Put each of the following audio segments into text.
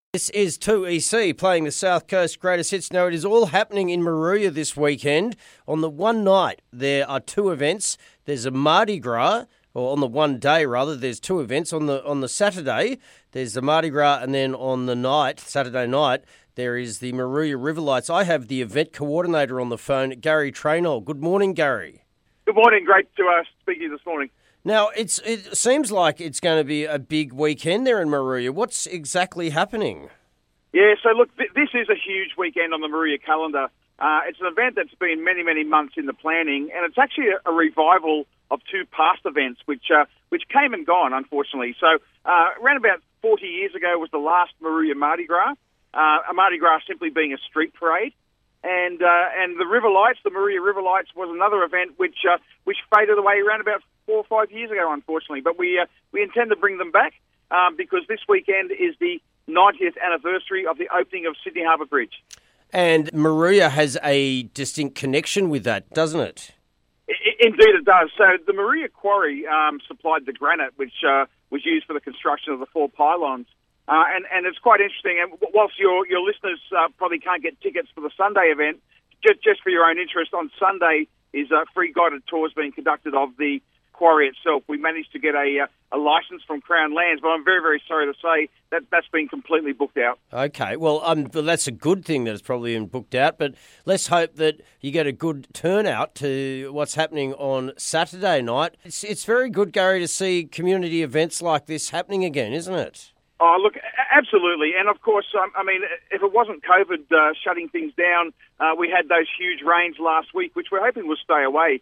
This is 2EC playing the South Coast Greatest Hits. Now, it is all happening in Moruya this weekend. On the one night, there are two events. There's a Mardi Gras, or on the one day, rather, there's two events. On the Saturday, there's the Mardi Gras, and then on the night, Saturday night, there is the Moruya River Lights. I have the event coordinator on the phone, Gary Traynor. Good morning, Gary. Good morning. Great to speak to you this morning. Now, it seems like it's going to be a big weekend there in Moruya. What's exactly happening? Yeah, so look, this is a huge weekend on the Moruya calendar. It's an event that's been many, many months in the planning, and it's actually a revival of two past events which came and gone, unfortunately. So around about 40 years ago was the last Moruya Mardi Gras, a Mardi Gras simply being a street parade. And the River Lights, the Moruya River Lights, was another event which faded away around about 4 or 5 years ago, unfortunately. But we intend to bring them back because this weekend is the 90th anniversary of the opening of Sydney Harbour Bridge. And Moruya has a distinct connection with that, doesn't it? Indeed it does. So the Moruya Quarry supplied the granite which was used for the construction of the 4 pylons. And it's quite interesting. And whilst your listeners probably can't get tickets for the Sunday event, just for your own interest, on Sunday is free guided tours being conducted of the quarry itself. We managed to get a licence from Crown Lands, but I'm very, very sorry to say that that's been completely booked out. Okay, well, that's a good thing that it's probably been booked out, but let's hope that you get a good turnout to what's happening on Saturday night. It's very good, Gary, to see community events like this happening again, isn't it? Oh, look, absolutely. And, of course, I mean, if it wasn't COVID shutting things down, we had those huge rains last week, which we're hoping will stay away.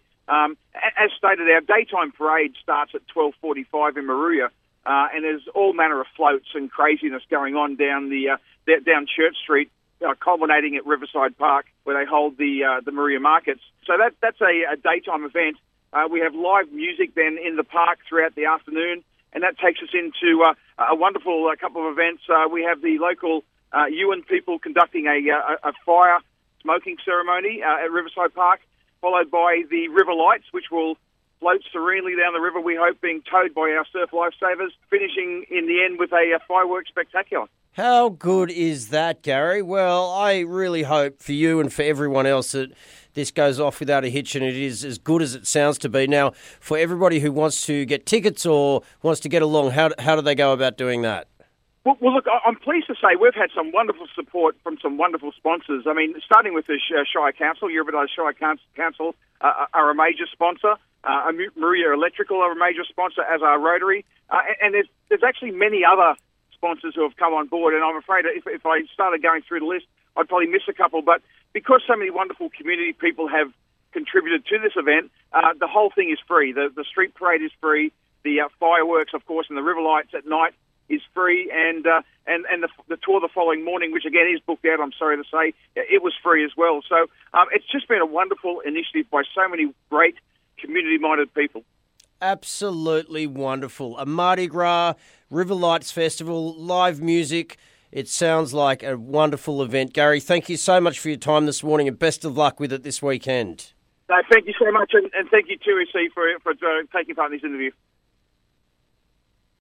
As stated, our daytime parade starts at 12:45 in Moruya, and there's all manner of floats and craziness going on down down Church Street, culminating at Riverside Park, where they hold the Moruya markets. So that's a daytime event. We have live music then in the park throughout the afternoon, and that takes us into a wonderful couple of events. We have the local Yuin people conducting a fire smoking ceremony at Riverside Park, followed by the River Lights, which will float serenely down the river, we hope, being towed by our surf lifesavers, finishing in the end with a fireworks spectacular. How good is that, Gary? Well, I really hope for you and for everyone else that this goes off without a hitch and it is as good as it sounds to be. Now, for everybody who wants to get tickets or wants to get along, how do they go about doing that? Well, look, I'm pleased to say we've had some wonderful support from some wonderful sponsors. I mean, starting with the Shire Council, Eurobodai Shire Council are a major sponsor. Moruya Electrical are a major sponsor, as are Rotary. And there's actually many other sponsors who have come on board. And I'm afraid if I started going through the list, I'd probably miss a couple. But because so many wonderful community people have contributed to this event, the whole thing is free. The street parade is free. The fireworks, of course, and the River Lights at night is free, and the tour the following morning, which again is booked out, I'm sorry to say, it was free as well. So it's just been a wonderful initiative by so many great community-minded people. Absolutely wonderful. A Mardi Gras, River Lights Festival, live music. It sounds like a wonderful event. Gary, thank you so much for your time this morning and best of luck with it this weekend. Thank you so much, and thank you too, EC, for taking part in this interview.